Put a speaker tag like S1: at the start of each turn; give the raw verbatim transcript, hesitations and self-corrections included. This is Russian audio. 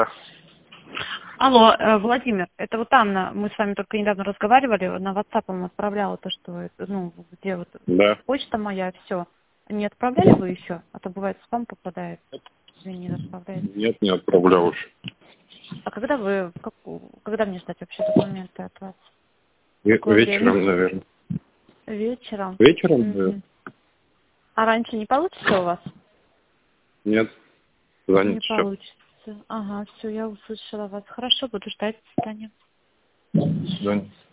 S1: Алло, э, Владимир, это вот Анна, мы с вами только недавно разговаривали, на WhatsApp вам отправляла то, что, это, ну, где вот
S2: Да.
S1: почта моя, все. Не отправляли вы еще? А то бывает в спам попадает, или не отправляете.
S2: Нет, не отправлял еще.
S1: А когда вы, как, когда мне ждать вообще документы от вас?
S2: Ве-
S1: Какое
S2: Вечером,
S1: время?
S2: наверное.
S1: Вечером?
S2: Вечером?
S1: Мгм.
S2: Да.
S1: А раньше не получится у вас?
S2: Нет. Занят
S1: Не
S2: еще.
S1: получится. Ага, все, я услышала вас. Хорошо, буду ждать. До свидания.
S2: До свидания.